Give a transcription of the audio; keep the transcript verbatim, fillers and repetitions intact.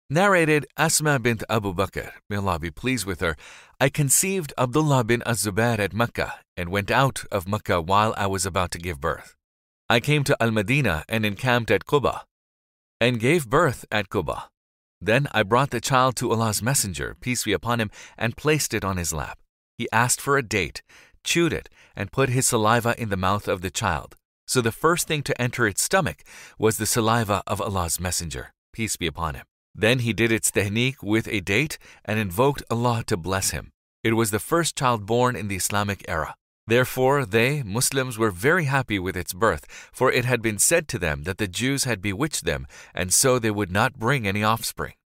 Narrated Asma bint Abu Bakr, may Allah be pleased with her, I conceived Abdullah bin Az-Zubair at Mecca and went out of Mecca while I was about to give birth. I came to Al-Madinah and encamped at Quba and gave birth at Quba. Then I brought the child to Allah's Messenger, peace be upon him, and placed it on his lap. He asked for a date, chewed it, and put his saliva in the mouth of the child. So the first thing to enter its stomach was the saliva of Allah's Messenger, peace be upon him. Then he did its tehneek with a date and invoked Allah to bless him. It was the first child born in the Islamic era. Therefore, they, Muslims, were very happy with its birth, for it had been said to them that the Jews had bewitched them, and so they would not bring any offspring.